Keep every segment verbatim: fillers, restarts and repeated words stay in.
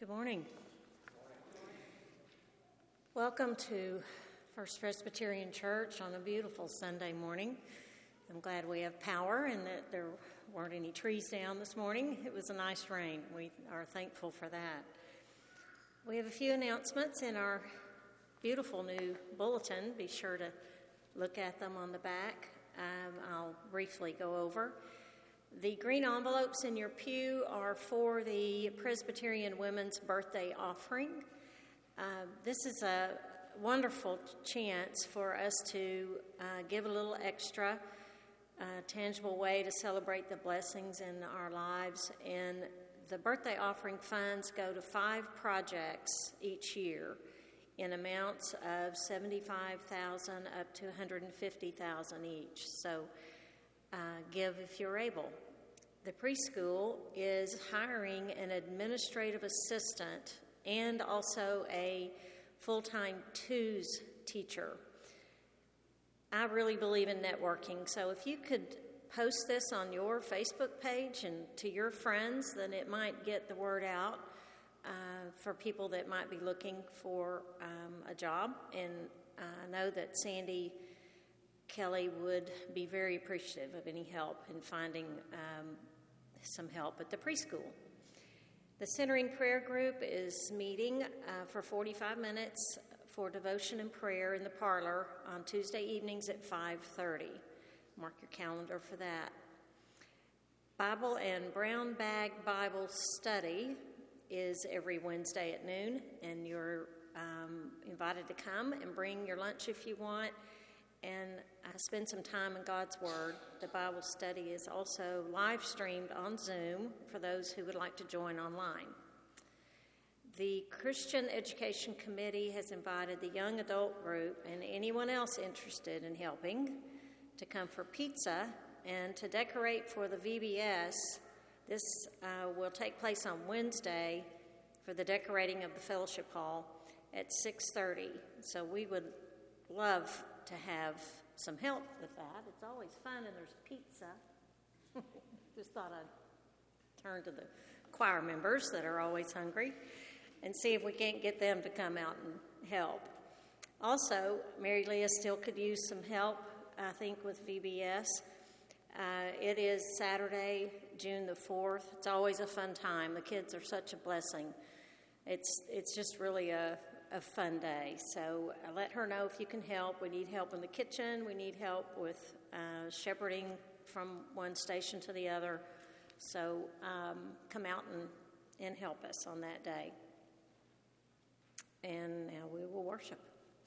Good morning. Welcome to First Presbyterian Church on a beautiful Sunday morning. I'm glad we have power and that there weren't any trees down this morning. It was a nice rain. We are thankful for that. We have a few announcements in our beautiful new bulletin. Be sure to look at them on the back. Um, I'll briefly go over. The green envelopes in your pew are for the Presbyterian Women's Birthday Offering. Uh, this is a wonderful chance for us to uh, give a little extra uh, tangible way to celebrate the blessings in our lives. And the birthday offering funds go to five projects each year in amounts of seventy-five thousand dollars up to one hundred fifty thousand dollars each. So uh, give if you're able. The preschool is hiring an administrative assistant and also a full-time twos teacher. I really believe in networking, so if you could post this on your Facebook page and to your friends, then it might get the word out uh, for people that might be looking for um, a job. And I know that Sandy Kelly would be very appreciative of any help in finding um, some help at the preschool. The Centering Prayer Group is meeting uh, for forty-five minutes for devotion and prayer in the parlor on Tuesday evenings at five thirty. Mark your calendar for that. Bible and Brown Bag Bible Study is every Wednesday at noon, and you're um, invited to come and bring your lunch if you want. And I spend some time in God's Word. The Bible study is also live streamed on Zoom for those who would like to join online. The Christian Education Committee has invited the young adult group and anyone else interested in helping to come for pizza and to decorate for the V B S. This uh, will take place on Wednesday for the decorating of the fellowship hall at six thirty. So we would love to have some help with that. It's always fun, and there's pizza. Just thought I'd turn to the choir members that are always hungry and see if we can't get them to come out and help. Also, Mary Leah still could use some help, I think, with V B S. Uh, it is Saturday, June the fourth. It's always a fun time. The kids are such a blessing. It's it's just really a a fun day. So uh, let her know if you can help. We need help in the kitchen. We need help with uh, shepherding from one station to the other. So um, come out and, and help us on that day. And now we will worship.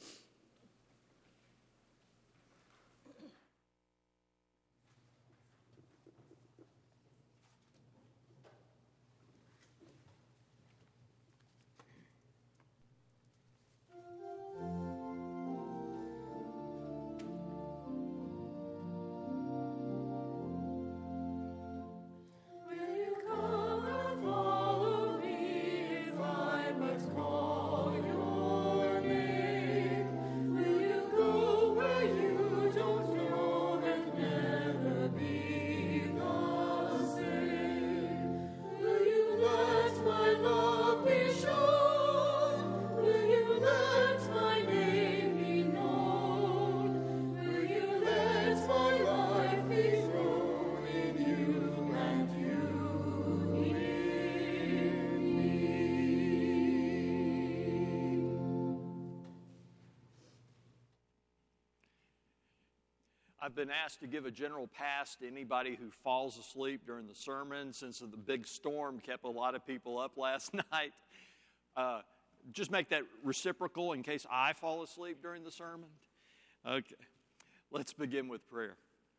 I've been asked to give a general pass to anybody who falls asleep during the sermon since the big storm kept a lot of people up last night. Uh, just make that reciprocal in case I fall asleep during the sermon. Okay, let's begin with prayer.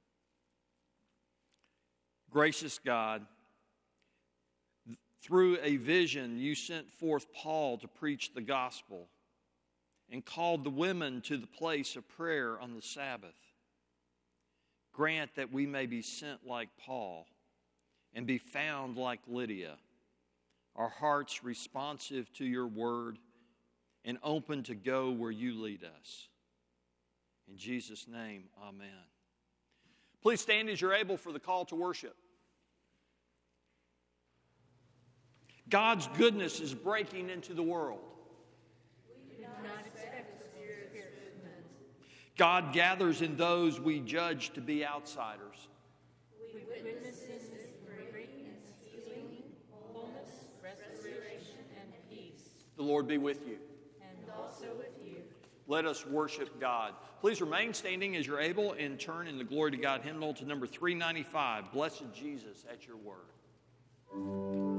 Gracious God, through a vision you sent forth Paul to preach the gospel and called the women to the place of prayer on the Sabbath. Grant that we may be sent like Paul and be found like Lydia, our hearts responsive to your word and open to go where you lead us. In Jesus' name, amen. Please stand as you're able for the call to worship. God's goodness is breaking into the world. We do not expect the Spirit's movement. God gathers in those we judge to be outsiders. We witness His greatness, healing, wholeness, restoration, and peace. The Lord be with you. And also with you. Let us worship God. Please remain standing as you're able and turn in the Glory to God hymnal to number three ninety-five, Blessed Jesus at Your Word.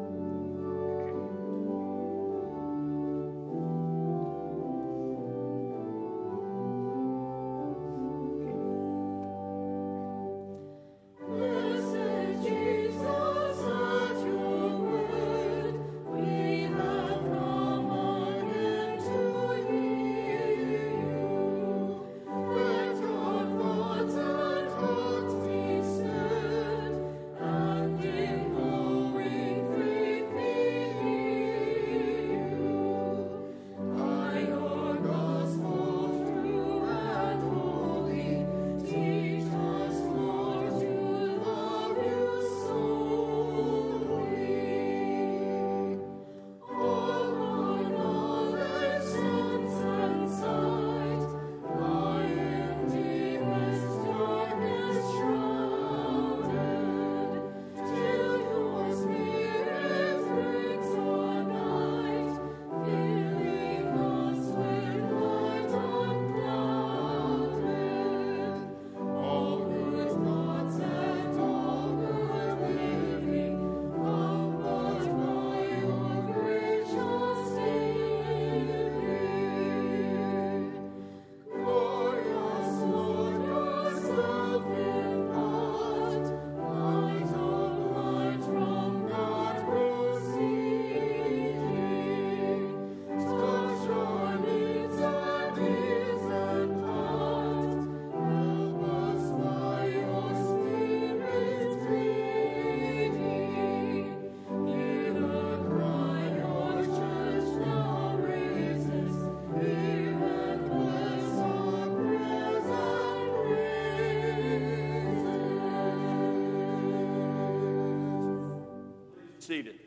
Seated.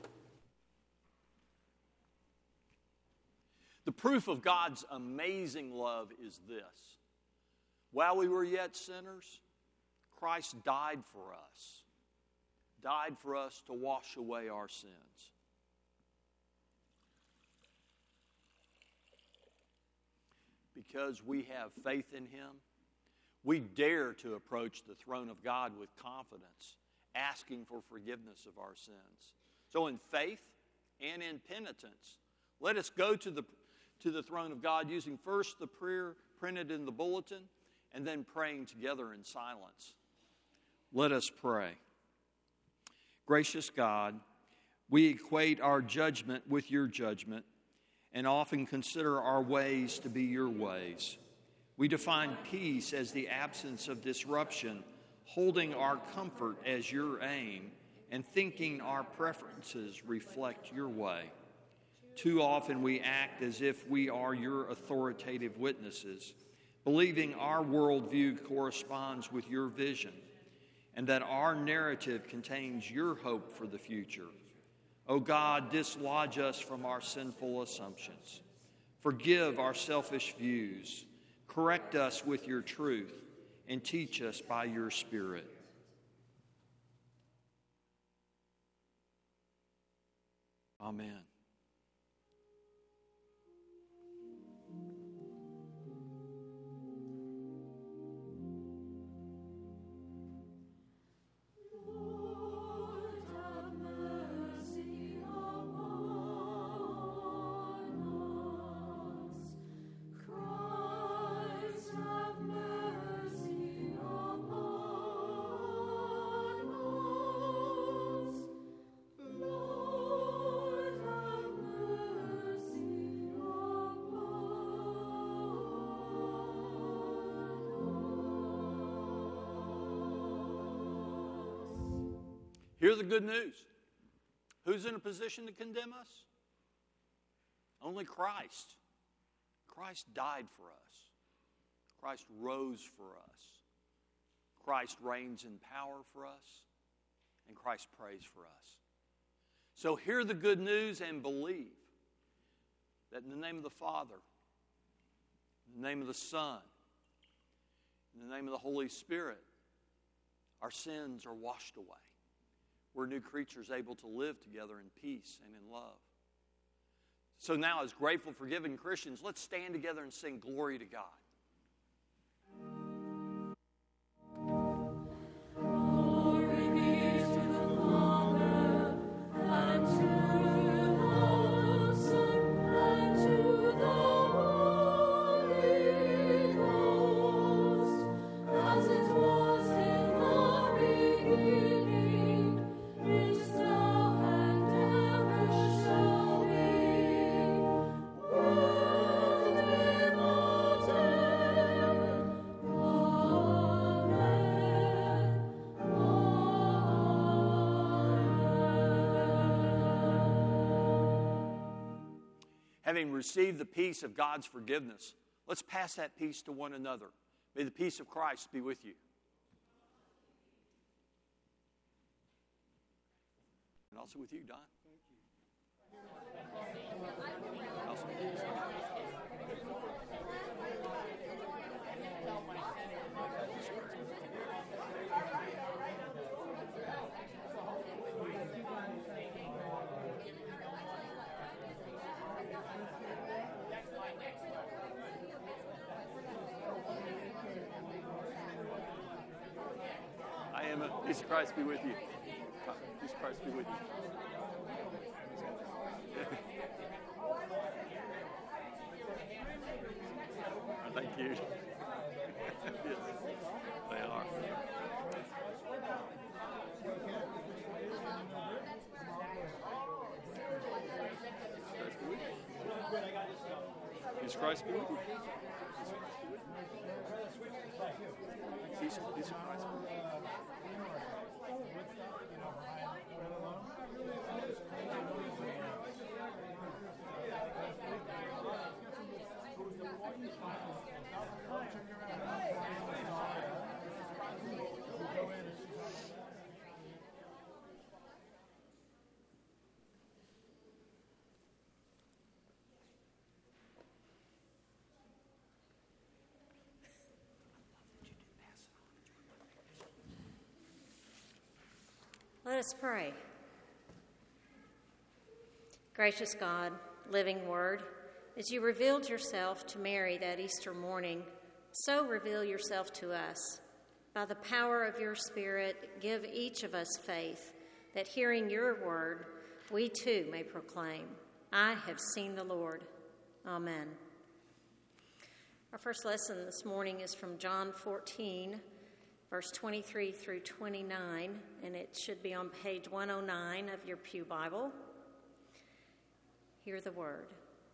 The proof of God's amazing love is this. While we were yet sinners, Christ died for us, died for us to wash away our sins. Because we have faith in Him, we dare to approach the throne of God with confidence, asking for forgiveness of our sins. So in faith and in penitence, let us go to the, to the throne of God using first the prayer printed in the bulletin and then praying together in silence. Let us pray. Gracious God, we equate our judgment with Your judgment and often consider our ways to be Your ways. We define peace as the absence of disruption, holding our comfort as Your aim, and thinking our preferences reflect Your way. Too often we act as if we are Your authoritative witnesses, believing our worldview corresponds with Your vision, and that our narrative contains Your hope for the future. O God, dislodge us from our sinful assumptions. Forgive our selfish views. Correct us with Your truth, and teach us by Your Spirit. Amen. Here's the good news. Who's in a position to condemn us? Only Christ. Christ died for us. Christ rose for us. Christ reigns in power for us. And Christ prays for us. So hear the good news and believe that in the name of the Father, in the name of the Son, in the name of the Holy Spirit, our sins are washed away. We're new creatures able to live together in peace and in love. So now, as grateful, forgiving Christians, let's stand together and sing glory to God. Having received the peace of God's forgiveness, let's pass that peace to one another. May the peace of Christ be with you. And also with you, Don. Also with you. I am a peace of Christ be with you. Peace of Christ be with you. Thank you. Yes, they are. Peace of Christ be with you. Peace of Christ be with you. Peace of Christ be with you. Let us pray. Gracious God, living Word, as you revealed yourself to Mary that Easter morning, so reveal yourself to us. By the power of your Spirit, give each of us faith that hearing your word, we too may proclaim, I have seen the Lord. Amen. Our first lesson this morning is from John fourteen, verse twenty-three through twenty-nine, and it should be on page one oh nine of your pew Bible. Hear the word.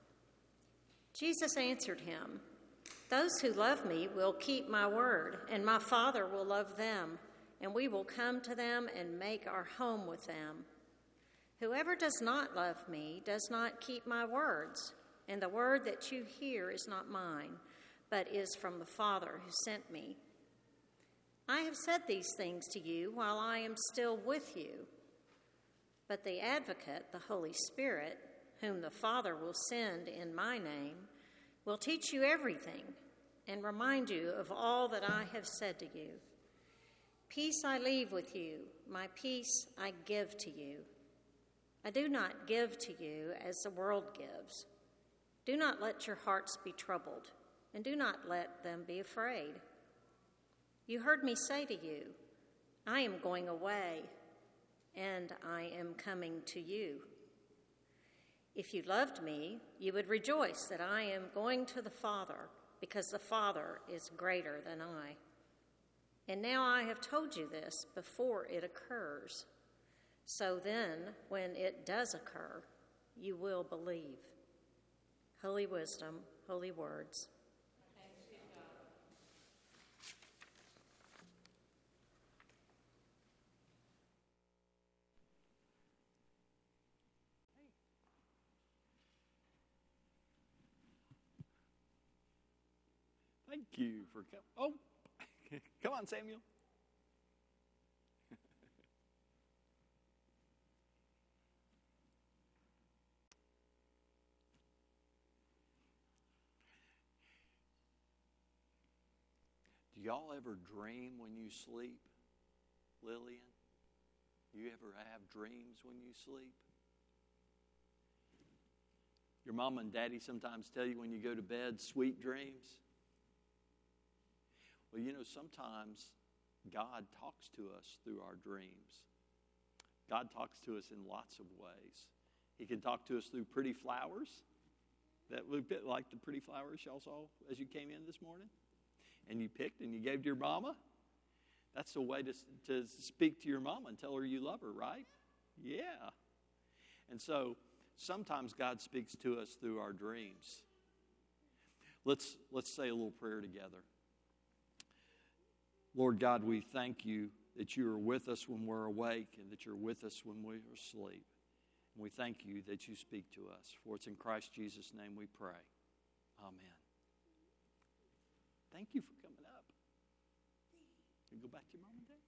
Jesus answered him, "Those who love me will keep my word, and my Father will love them, and we will come to them and make our home with them. Whoever does not love me does not keep my words, and the word that you hear is not mine, but is from the Father who sent me. I have said these things to you while I am still with you. But the Advocate, the Holy Spirit, whom the Father will send in my name, will teach you everything and remind you of all that I have said to you. Peace I leave with you, my peace I give to you. I do not give to you as the world gives. Do not let your hearts be troubled, and do not let them be afraid. You heard me say to you, I am going away, and I am coming to you. If you loved me, you would rejoice that I am going to the Father, because the Father is greater than I. And now I have told you this before it occurs. So then, when it does occur, you will believe." Holy wisdom, holy words. Thank you for coming. Oh, come on, Samuel. y'all ever dream when you sleep? Lillian? You ever have dreams when you sleep? Your mom and daddy sometimes tell you when you go to bed, sweet dreams. Well, you know, sometimes God talks to us through our dreams. God talks to us in lots of ways. He can talk to us through pretty flowers that look a bit like the pretty flowers y'all saw as you came in this morning. And you picked and you gave to your mama. That's the way to, to speak to your mama and tell her you love her, right? Yeah. And so sometimes God speaks to us through our dreams. Let's, let's say a little prayer together. Lord God, we thank you that you are with us when we're awake and that you're with us when we're asleep. And we thank you that you speak to us. For it's in Christ Jesus' name we pray. Amen. Thank you for coming up. You go back to your mom and dad.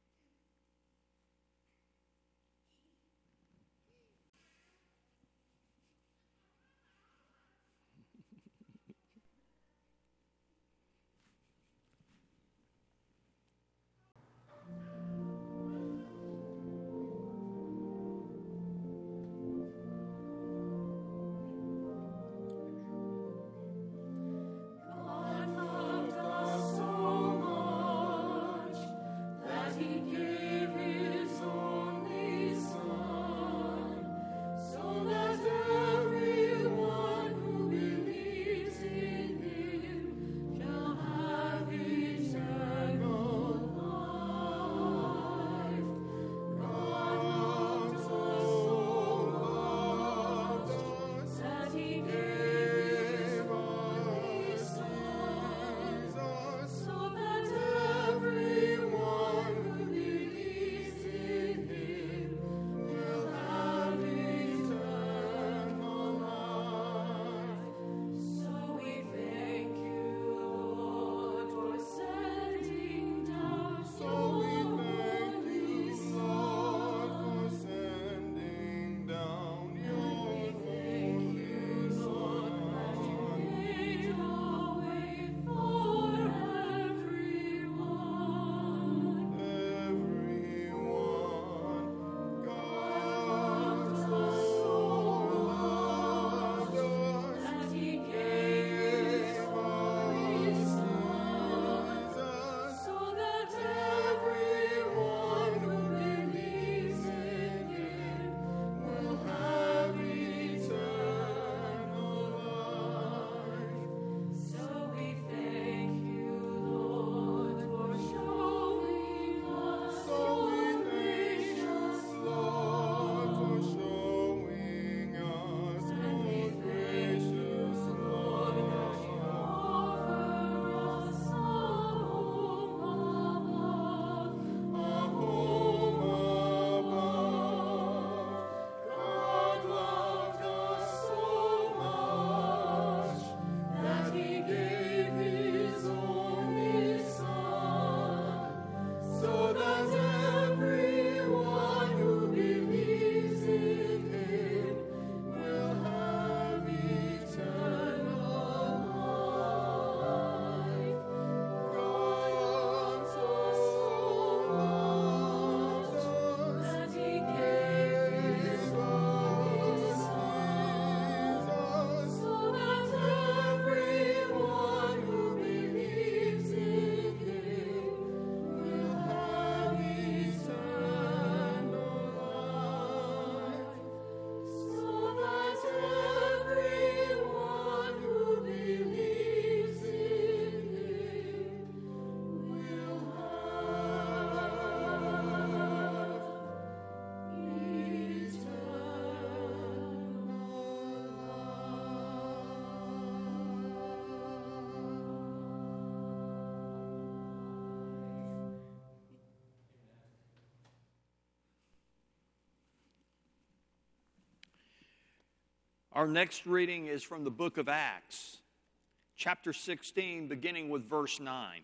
Our next reading is from the book of Acts, chapter sixteen, beginning with verse nine.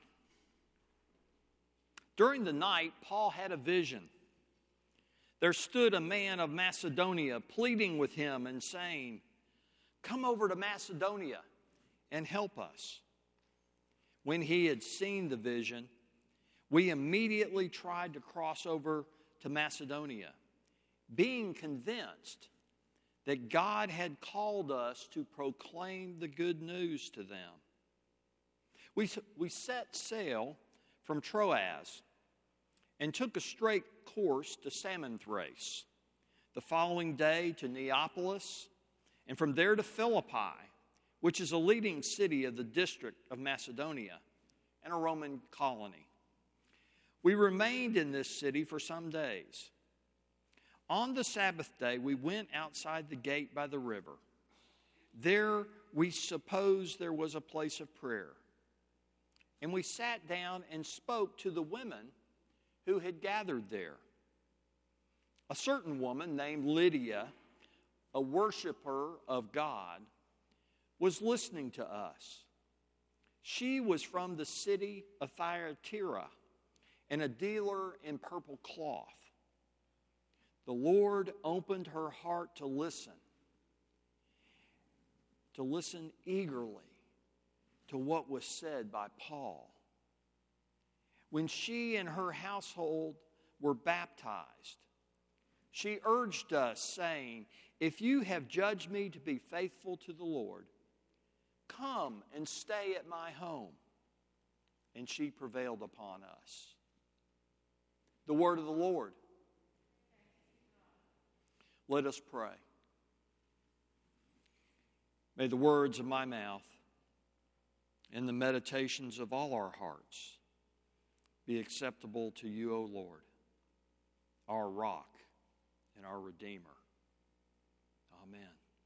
During the night, Paul had a vision. There stood a man of Macedonia pleading with him and saying, "Come over to Macedonia and help us." when he had seen the vision, we immediately tried to cross over to Macedonia, being convinced that God had called us to proclaim the good news to them. We, we set sail from Troas and took a straight course to Samothrace, the following day to Neapolis, and from there to Philippi, which is a leading city of the district of Macedonia and a Roman colony. We remained in this city for some days. On the Sabbath day, we went outside the gate by the river. There we supposed there was a place of prayer. And we sat down and spoke to the women who had gathered there. A certain woman named Lydia, a worshiper of God, was listening to us. She was from the city of Thyatira and a dealer in purple cloth. The Lord opened her heart to listen, to listen eagerly to what was said by Paul. When she and her household were baptized, she urged us, saying, "If you have judged me to be faithful to the Lord, come and stay at my home." And she prevailed upon us. The word of the Lord. Let us pray. May the words of my mouth and the meditations of all our hearts be acceptable to you, O Lord, our rock and our Redeemer. Amen.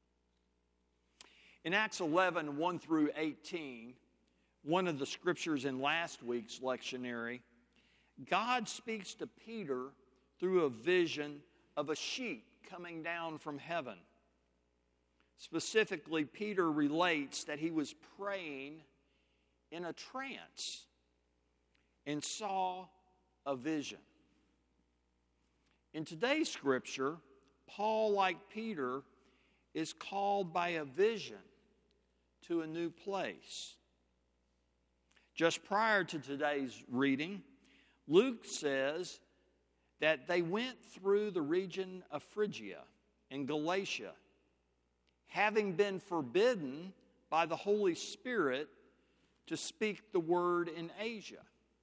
In Acts eleven, one through eighteen, one of the scriptures in last week's lectionary, God speaks to Peter through a vision of a sheep coming down from heaven. Specifically, Peter relates that he was praying in a trance and saw a vision. In today's scripture, Paul, like Peter, is called by a vision to a new place. Just prior to today's reading, Luke says that they went through the region of Phrygia and Galatia, having been forbidden by the Holy Spirit to speak the word in Asia.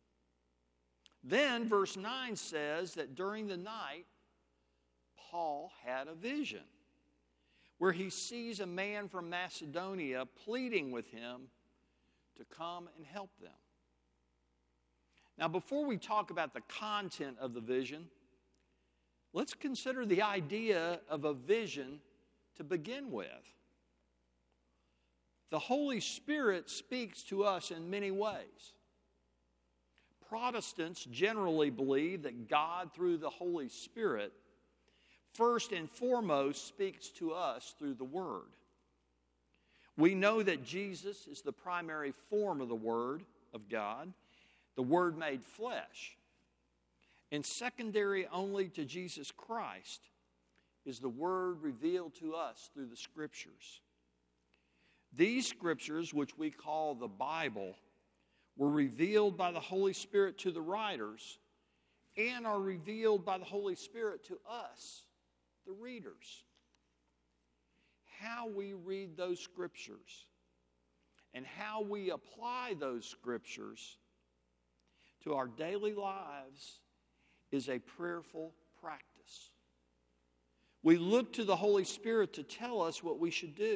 Then verse nine says that during the night, Paul had a vision where he sees a man from Macedonia pleading with him to come and help them. Now, before we talk about the content of the vision, let's consider the idea of a vision to begin with. The Holy Spirit speaks to us in many ways. Protestants generally believe that God, through the Holy Spirit, first and foremost speaks to us through the Word. We know that Jesus is the primary form of the Word of God, the Word made flesh. And secondary only to Jesus Christ is the Word revealed to us through the Scriptures. These Scriptures, which we call the Bible, were revealed by the Holy Spirit to the writers and are revealed by the Holy Spirit to us, the readers. How we read those Scriptures and how we apply those Scriptures to our daily lives is a prayerful practice. We look to the Holy Spirit to tell us what we should do.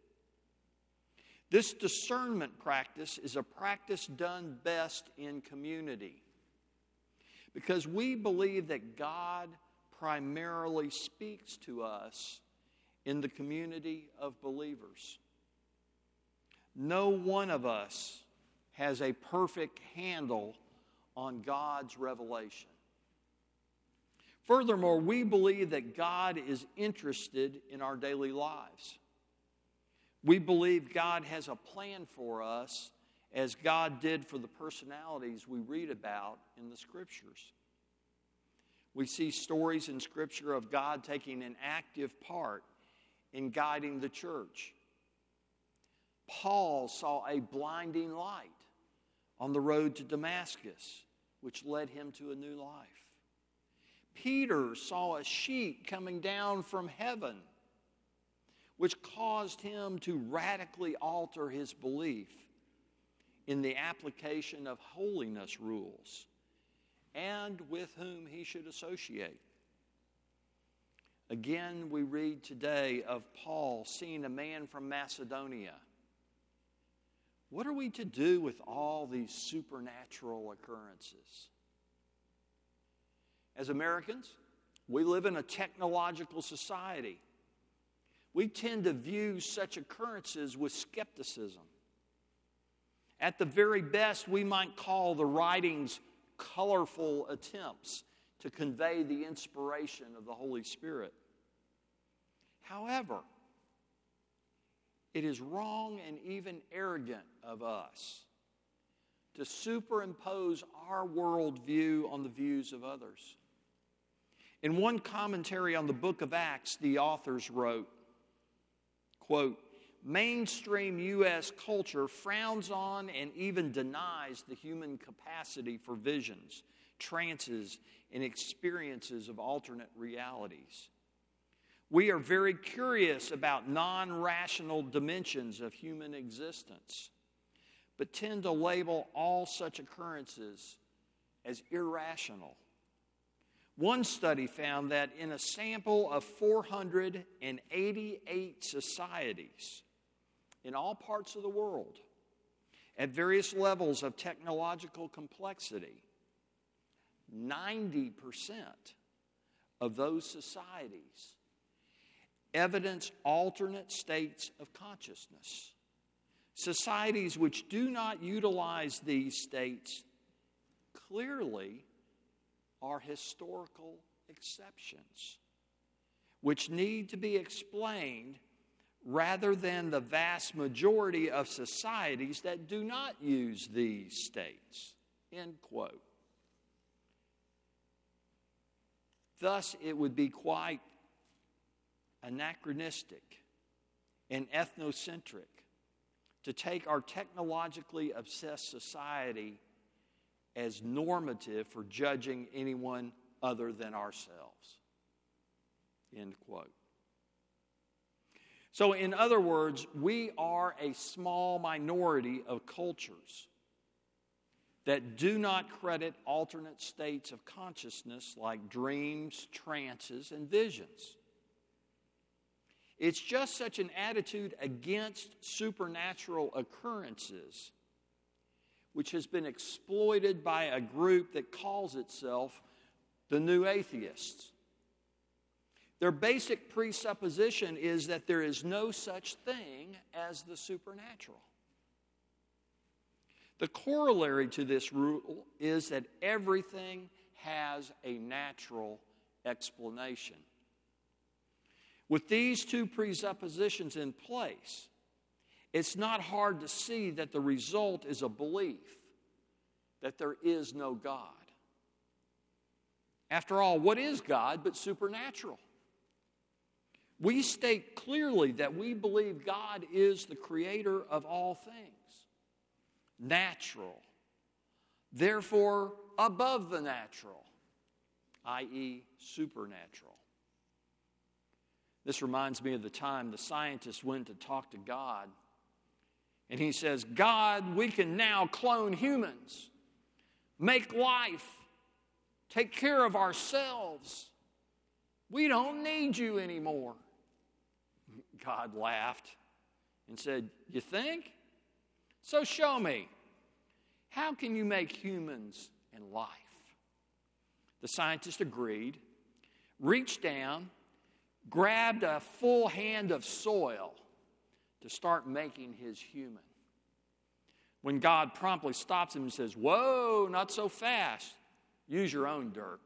This discernment practice is a practice done best in community because we believe that God primarily speaks to us in the community of believers. No one of us has a perfect handle on God's revelation. Furthermore, we believe that God is interested in our daily lives. We believe God has a plan for us as God did for the personalities we read about in the Scriptures. We see stories in Scripture of God taking an active part in guiding the church. Paul saw a blinding light on the road to Damascus, which led him to a new life. Peter saw a sheet coming down from heaven, which caused him to radically alter his belief in the application of holiness rules and with whom he should associate. Again, we read today of Paul seeing a man from Macedonia. What are we to do with all these supernatural occurrences? As Americans, we live in a technological society. We tend to view such occurrences with skepticism. At the very best, we might call the writings colorful attempts to convey the inspiration of the Holy Spirit. However, it is wrong and even arrogant of us to superimpose our worldview on the views of others. In one commentary on the book of Acts, the authors wrote, quote, mainstream U S culture frowns on and even denies the human capacity for visions, trances, and experiences of alternate realities. We are very curious about non-rational dimensions of human existence, but tend to label all such occurrences as irrational. One study found that in a sample of four hundred eighty-eight societies in all parts of the world, at various levels of technological complexity, ninety percent of those societies evidence alternate states of consciousness. Societies which do not utilize these states clearly are historical exceptions, which need to be explained rather than the vast majority of societies that do not use these states. End quote. Thus, it would be quite anachronistic and ethnocentric to take our technologically obsessed society as normative for judging anyone other than ourselves. End quote. So, in other words, we are a small minority of cultures that do not credit alternate states of consciousness like dreams, trances, and visions. It's just such an attitude against supernatural occurrences which has been exploited by a group that calls itself the New Atheists. Their basic presupposition is that there is no such thing as the supernatural. The corollary to this rule is that everything has a natural explanation. With these two presuppositions in place, it's not hard to see that the result is a belief that there is no God. After all, what is God but supernatural? We state clearly that we believe God is the creator of all things, natural, therefore above the natural, that is supernatural. This reminds me of the time the scientist went to talk to God, and he says, God, we can now clone humans, make life, take care of ourselves. We don't need you anymore. God laughed and said, you think? So show me. How can you make humans and life? The scientist agreed, reached down, grabbed a full hand of soil to start making his human. When God promptly stops him and says, whoa, not so fast. Use your own dirt.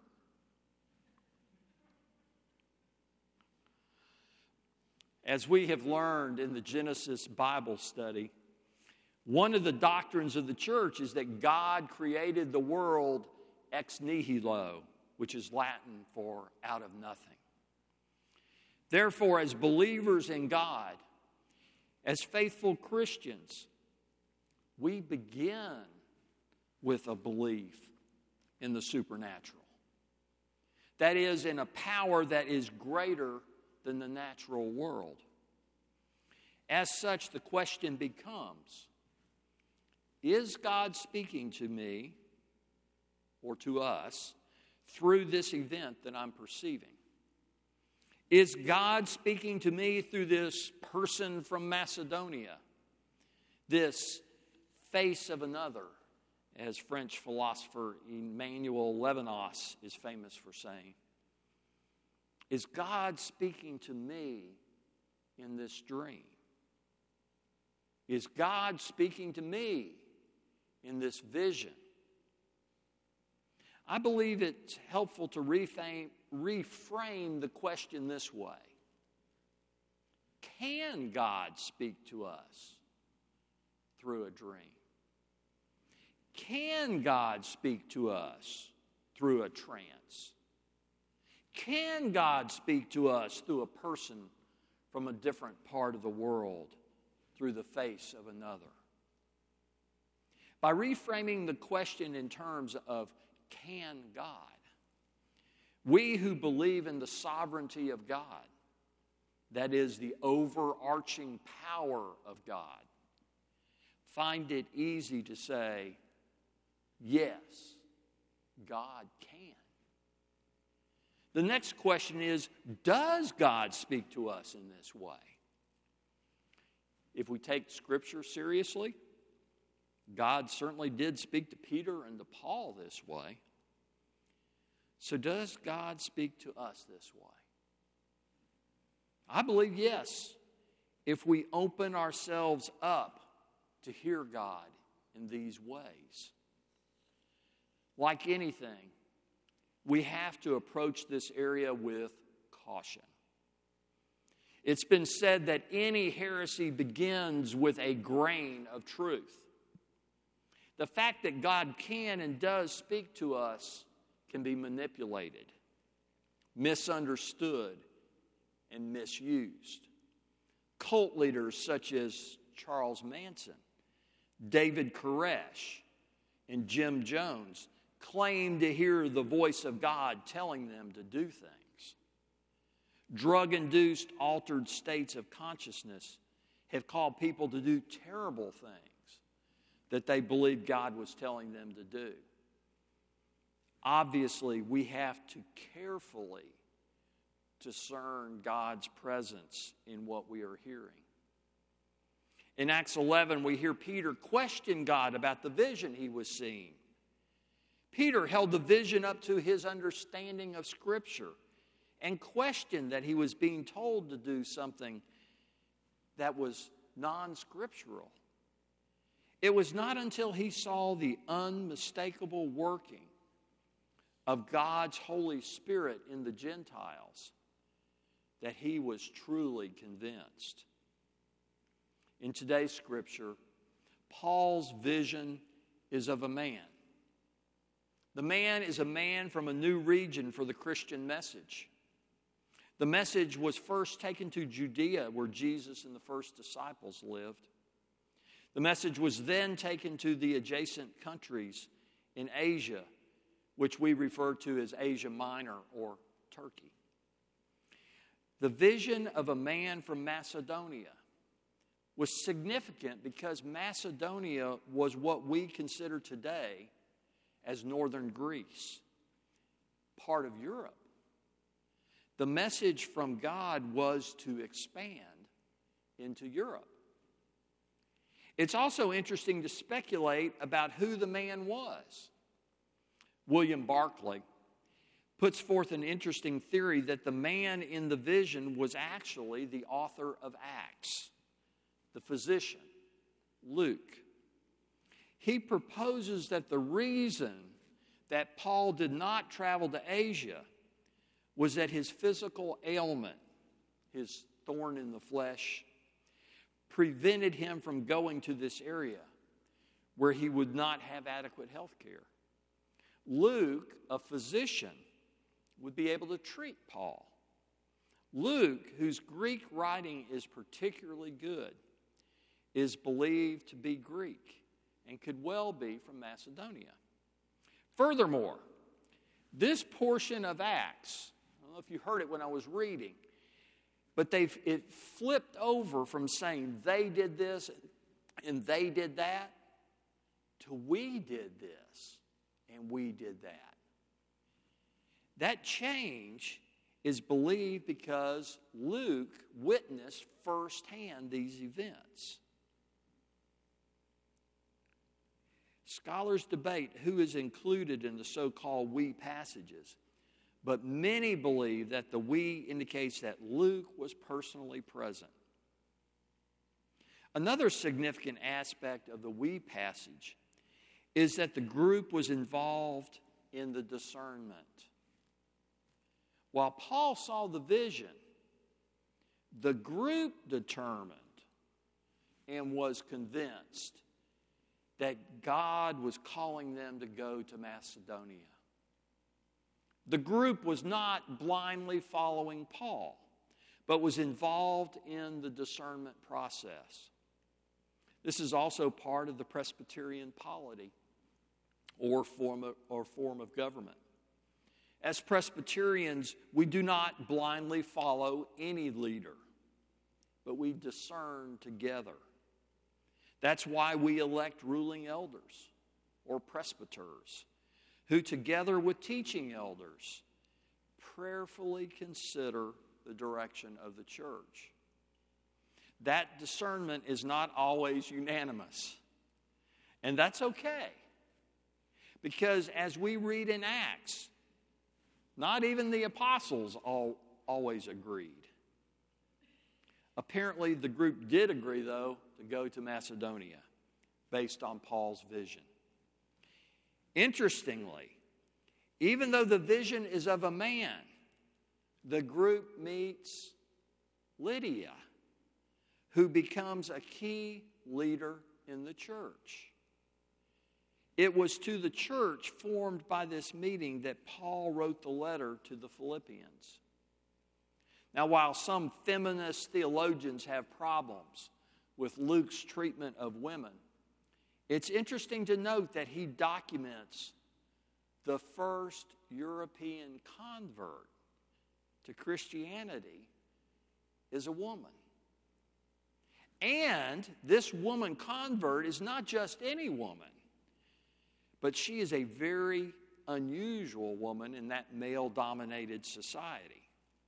As we have learned in the Genesis Bible study, one of the doctrines of the church is that God created the world ex nihilo, which is Latin for out of nothing. Therefore, as believers in God, as faithful Christians, we begin with a belief in the supernatural. That is, in a power that is greater than the natural world. As such, the question becomes, is God speaking to me or to us through this event that I'm perceiving? Is God speaking to me through this person from Macedonia, this face of another, as French philosopher Emmanuel Levinas is famous for saying? Is God speaking to me in this dream? Is God speaking to me in this vision? I believe it's helpful to reframe, reframe the question this way. Can God speak to us through a dream? Can God speak to us through a trance? Can God speak to us through a person from a different part of the world, through the face of another? By reframing the question in terms of can God, we who believe in the sovereignty of God, that is, the overarching power of God, find it easy to say, yes, God can. The next question is, does God speak to us in this way? If we take Scripture seriously, God certainly did speak to Peter and to Paul this way. So does God speak to us this way? I believe yes, if we open ourselves up to hear God in these ways. Like anything, we have to approach this area with caution. It's been said that any heresy begins with a grain of truth. The fact that God can and does speak to us can be manipulated, misunderstood, and misused. Cult leaders such as Charles Manson, David Koresh, and Jim Jones claim to hear the voice of God telling them to do things. Drug-induced altered states of consciousness have called people to do terrible things that they believed God was telling them to do. Obviously, we have to carefully discern God's presence in what we are hearing. In Acts eleven, we hear Peter question God about the vision he was seeing. Peter held the vision up to his understanding of Scripture and questioned that he was being told to do something that was non-scriptural. It was not until he saw the unmistakable working of God's Holy Spirit in the Gentiles that he was truly convinced. In today's Scripture, Paul's vision is of a man. The man is a man from a new region for the Christian message. The message was first taken to Judea, where Jesus and the first disciples lived. The message was then taken to the adjacent countries in Asia, which we refer to as Asia Minor or Turkey. The vision of a man from Macedonia was significant because Macedonia was what we consider today as northern Greece, part of Europe. The message from God was to expand into Europe. It's also interesting to speculate about who the man was. William Barclay puts forth an interesting theory that the man in the vision was actually the author of Acts, the physician, Luke. He proposes that the reason that Paul did not travel to Asia was that his physical ailment, his thorn in the flesh, prevented him from going to this area where he would not have adequate health care. Luke, a physician, would be able to treat Paul. Luke, whose Greek writing is particularly good, is believed to be Greek and could well be from Macedonia. Furthermore, this portion of Acts, I don't know if you heard it when I was reading, but they've it flipped over from saying they did this and they did that to we did this and we did that. That change is believed because Luke witnessed firsthand these events. Scholars debate who is included in the so-called we passages, but many believe that the we indicates that Luke was personally present. Another significant aspect of the we passage is that the group was involved in the discernment. While Paul saw the vision, the group determined and was convinced that God was calling them to go to Macedonia. The group was not blindly following Paul, but was involved in the discernment process. This is also part of the Presbyterian polity or form of, or form of government. As Presbyterians, we do not blindly follow any leader, but we discern together. That's why we elect ruling elders or presbyters, who together with teaching elders prayerfully consider the direction of the church. That discernment is not always unanimous, and that's okay, because as we read in Acts, not even the apostles all, always agreed. Apparently, the group did agree, though, to go to Macedonia based on Paul's vision. Interestingly, even though the vision is of a man, the group meets Lydia, who becomes a key leader in the church. It was to the church formed by this meeting that Paul wrote the letter to the Philippians. Now, while some feminist theologians have problems with Luke's treatment of women, it's interesting to note that he documents the first European convert to Christianity is a woman. And this woman convert is not just any woman, but she is a very unusual woman in that male-dominated society.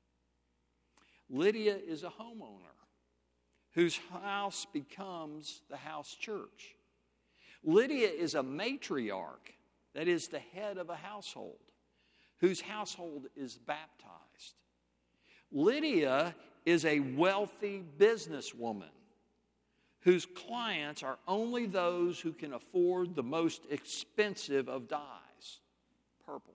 Lydia is a homeowner whose house becomes the house church. Lydia is a matriarch, that is the head of a household, whose household is baptized. Lydia is a wealthy businesswoman whose clients are only those who can afford the most expensive of dyes, purple.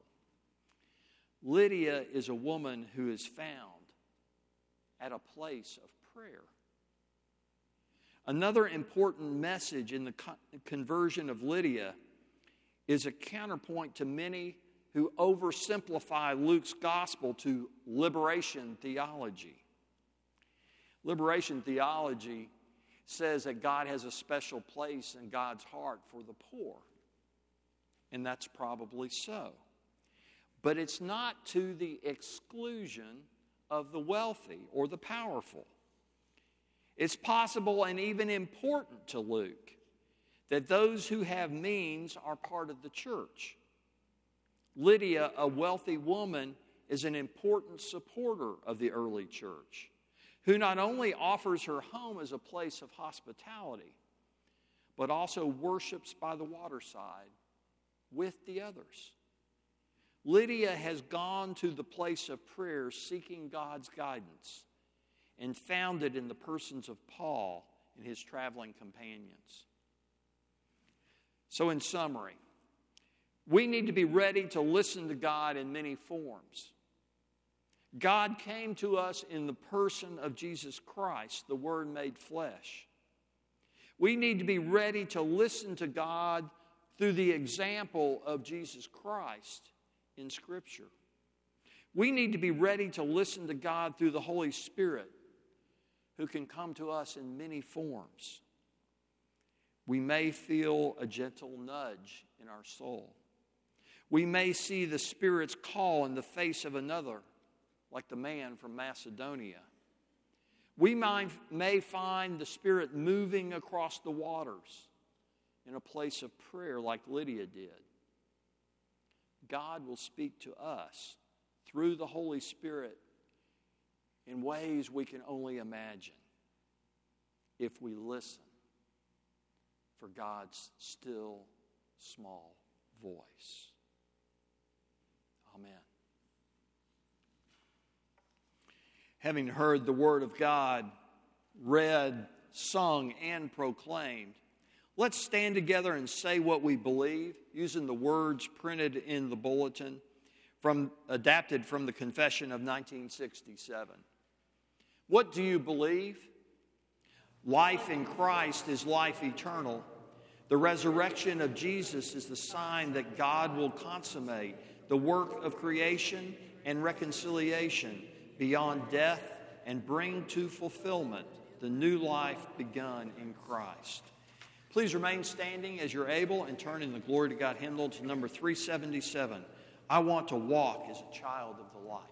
Lydia is a woman who is found at a place of prayer. Another important message in the conversion of Lydia is a counterpoint to many who oversimplify Luke's gospel to liberation theology. Liberation theology says that God has a special place in God's heart for the poor. And that's probably so. But it's not to the exclusion of the wealthy or the powerful. It's possible and even important to Luke that those who have means are part of the church. Lydia, a wealthy woman, is an important supporter of the early church, who not only offers her home as a place of hospitality, but also worships by the waterside with the others. Lydia has gone to the place of prayer seeking God's guidance and found it in the persons of Paul and his traveling companions. So in summary, we need to be ready to listen to God in many forms. God came to us in the person of Jesus Christ, the Word made flesh. We need to be ready to listen to God through the example of Jesus Christ in Scripture. We need to be ready to listen to God through the Holy Spirit, who can come to us in many forms. We may feel a gentle nudge in our soul. We may see the Spirit's call in the face of another, like the man from Macedonia. We might, may find the Spirit moving across the waters in a place of prayer like Lydia did. God will speak to us through the Holy Spirit in ways we can only imagine if we listen for God's still, small voice. Amen. Having heard the Word of God read, sung, and proclaimed, let's stand together and say what we believe using the words printed in the bulletin, from, adapted from the Confession of nineteen sixty-seven. What do you believe? Life in Christ is life eternal. The resurrection of Jesus is the sign that God will consummate the work of creation and reconciliation beyond death and bring to fulfillment the new life begun in Christ. Please remain standing as you're able and turn in the Glory to God hymnal to number three seventy-seven. I want to walk as a child of the light.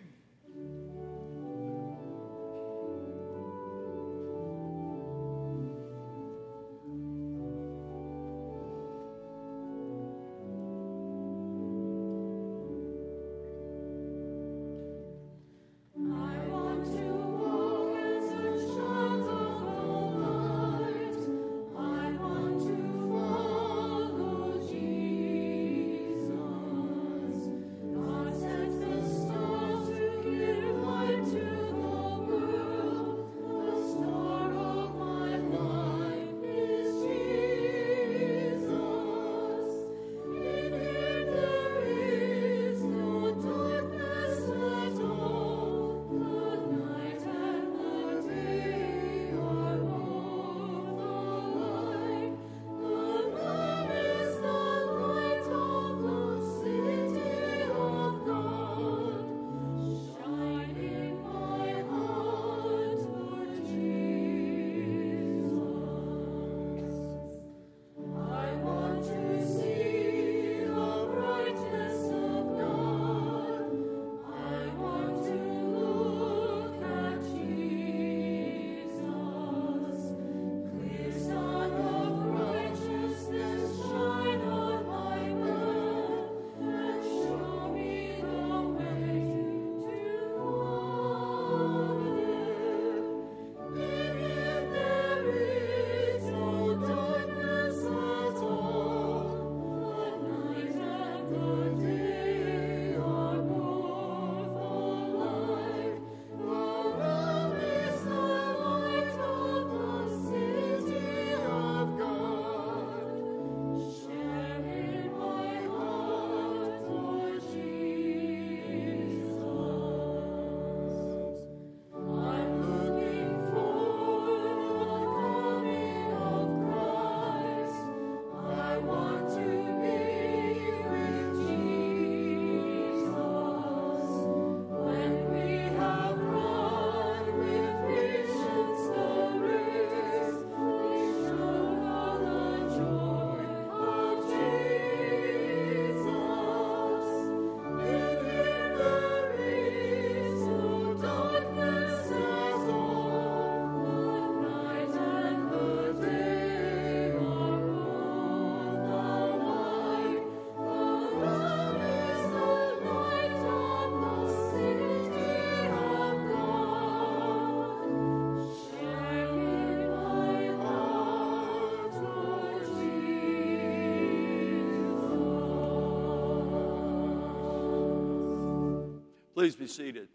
Please be seated.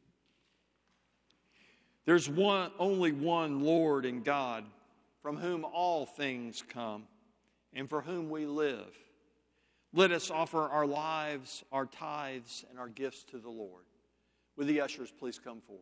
There's one, only one Lord and God, from whom all things come, and for whom we live. Let us offer our lives, our tithes, and our gifts to the Lord. Will the ushers please come forward?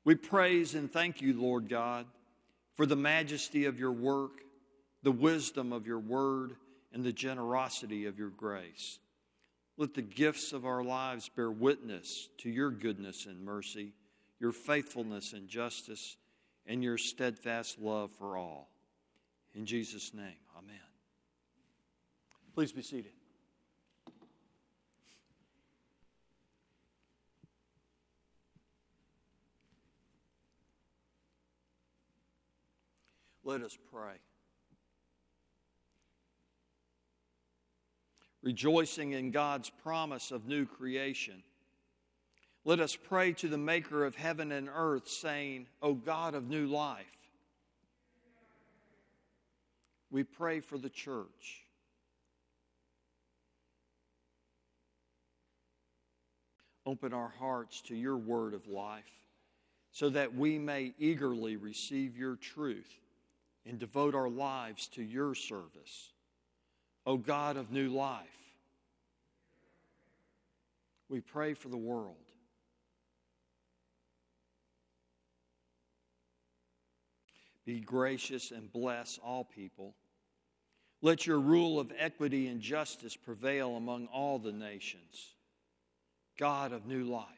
We praise and thank you, Lord God, for the majesty of your work, the wisdom of your word, and the generosity of your grace. Let the gifts of our lives bear witness to your goodness and mercy, your faithfulness and justice, and your steadfast love for all. In Jesus' name, amen. Please be seated. Let us pray. Rejoicing in God's promise of new creation, let us pray to the Maker of heaven and earth, saying, O God of new life. We pray for the church. Open our hearts to your word of life, so that we may eagerly receive your truth and devote our lives to your service. O God of new life, we pray for the world. Be gracious and bless all people. Let your rule of equity and justice prevail among all the nations. God of new life,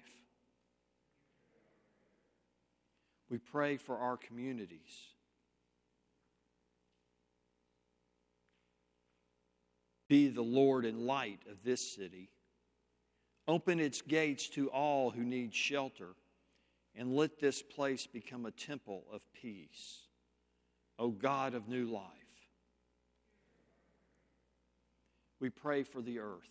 we pray for our communities. Be the Lord and light of this city. Open its gates to all who need shelter, and let this place become a temple of peace. O God of new life, we pray for the earth.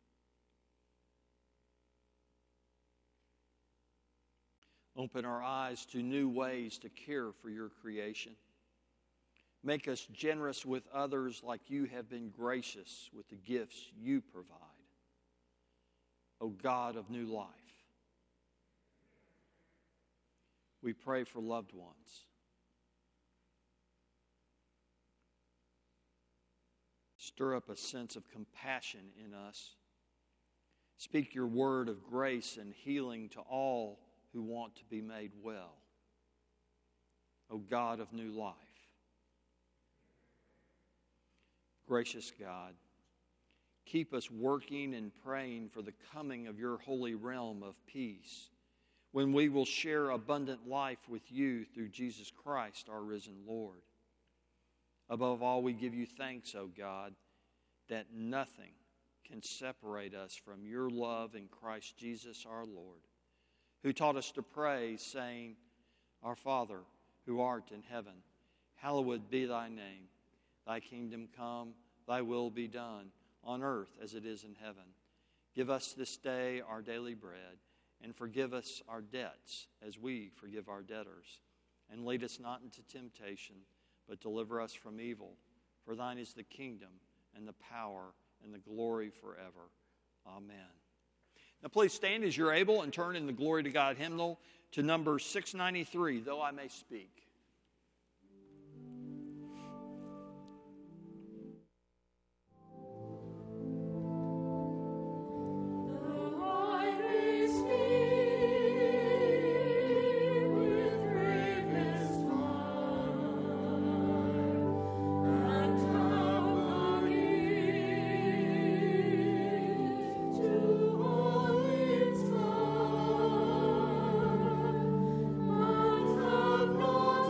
Open our eyes to new ways to care for your creation. Make us generous with others like you have been gracious with the gifts you provide. O God of new life, we pray for loved ones. Stir up a sense of compassion in us. Speak your word of grace and healing to all who want to be made well. O God of new life, gracious God, keep us working and praying for the coming of your holy realm of peace, when we will share abundant life with you through Jesus Christ, our risen Lord. Above all, we give you thanks, O God, that nothing can separate us from your love in Christ Jesus our Lord, who taught us to pray, saying, Our Father, who art in heaven, hallowed be thy name. Thy kingdom come, thy will be done, on earth as it is in heaven. Give us this day our daily bread, and forgive us our debts as we forgive our debtors. And lead us not into temptation, but deliver us from evil. For thine is the kingdom, and the power, and the glory forever. Amen. Now please stand as you're able and turn in the Glory to God hymnal to number six ninety-three, Though I May Speak. Lord.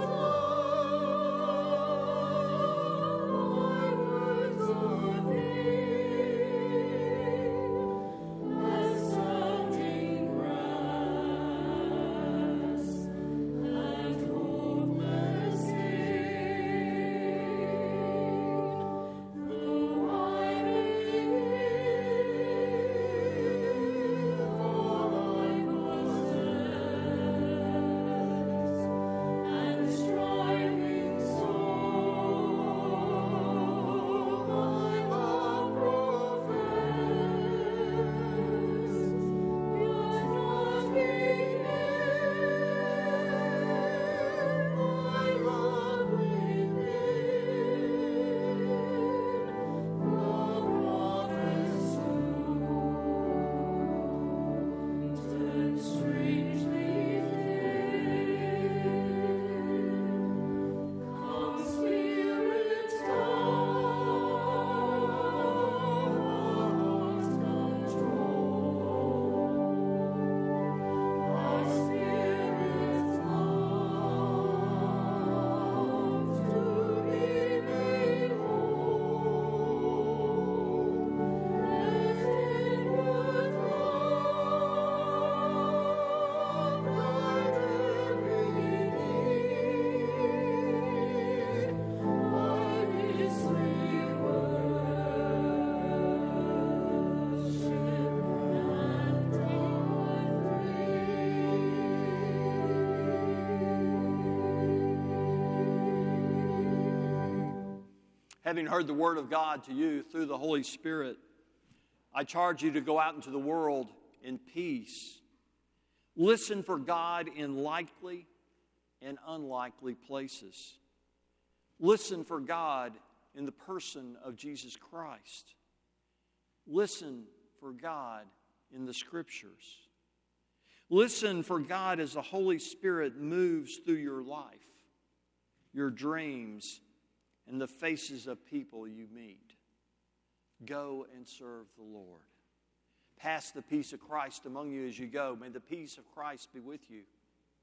Having heard the word of God to you through the Holy Spirit, I charge you to go out into the world in peace. Listen for God in likely and unlikely places. Listen for God in the person of Jesus Christ. Listen for God in the Scriptures. Listen for God as the Holy Spirit moves through your life, your dreams, and the faces of people you meet. Go and serve the Lord. Pass the peace of Christ among you as you go. May the peace of Christ be with you.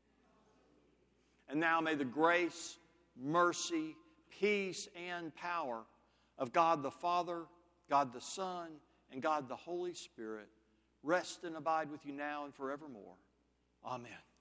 And now may the grace, mercy, peace, and power of God the Father, God the Son, and God the Holy Spirit rest and abide with you now and forevermore. Amen.